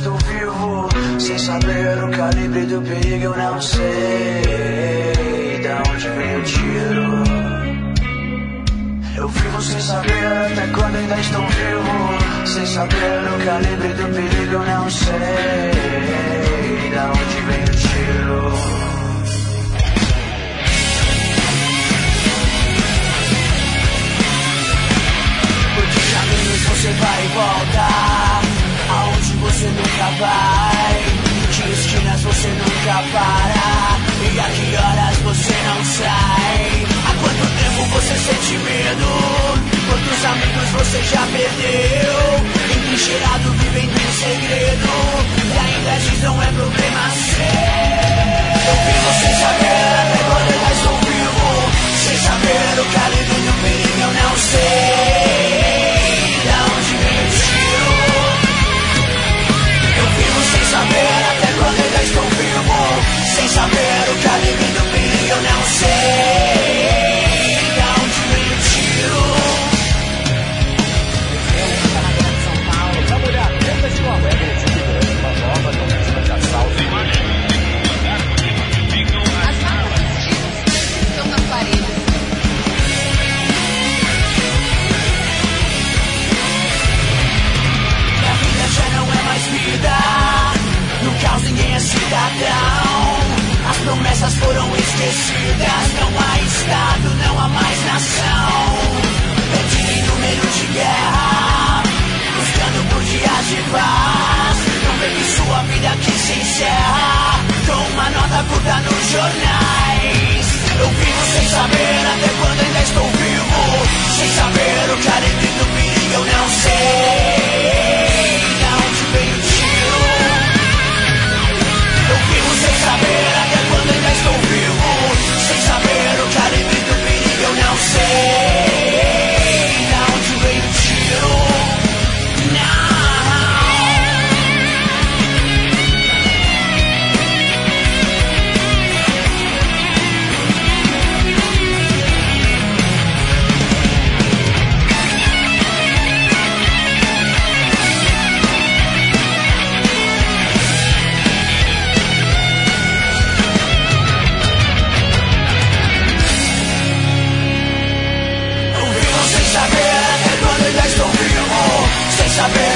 estou vivo. Sem saber o calibre do perigo, eu não sei da onde vem o tiro. Eu vivo sem saber até quando ainda estou vivo. Sem saber o calibre do perigo, eu não sei da onde vem o tiro. Você vai voltar aonde você nunca vai. Que esquinas você nunca para. E a que horas você não sai. Há quanto tempo você sente medo? Quantos amigos você já perdeu? Entrincheirado vivendo em segredo. E ainda diz não é problema seu. Eu vivo sem saber até quando eu estou vivo. Sem saber o calibre do perigo, eu não sei da onde vem o tiro. Eu vivo sem saber até quando ainda estou vivo. Sem saber o calibre do perigo, eu não sei da onde vem o tiro. Eu tá na Grande São Paulo. Pra mulher preta de uma mulher agredida durante uma nova tentativa de assalto. As marcas estão nas paredes. Já não é mais vida. No caos ninguém é cidadão. As promessas foram esquecidas. Não há Estado, não há mais nação. Perdido em número de guerra, buscando por dias de paz. Não vê que sua vida aqui se encerra com uma nota curta nos jornais. Eu vivo sem saber até quando ainda estou vivo. Sem saber o calibre do perigo, eu não sei vem o tiro. Eu vivo sem saber até quando ainda estou vivo. Sem saber o calibre do perigo, eu não sei da onde vem o tiro. Saber